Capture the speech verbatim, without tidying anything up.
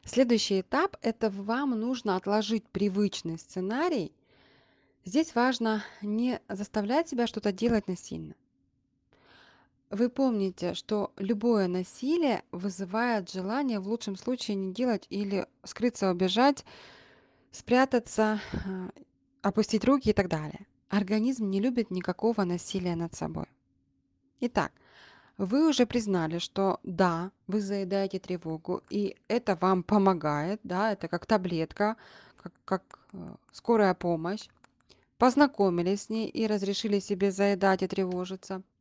Следующий этап– это вам нужно отложить привычный сценарий. Здесь важно не заставлять себя что-то делать насильно. Вы помните, что любое насилие вызывает желание в лучшем случае не делать или скрыться, убежать, спрятаться, а, опустить руки и так далее. Организм не любит никакого насилия над собой. Итак, вы уже признали, что да, вы заедаете тревогу, и это вам помогает, да, это как таблетка, как, как э, скорая помощь. Познакомились с ней и разрешили себе заедать и тревожиться.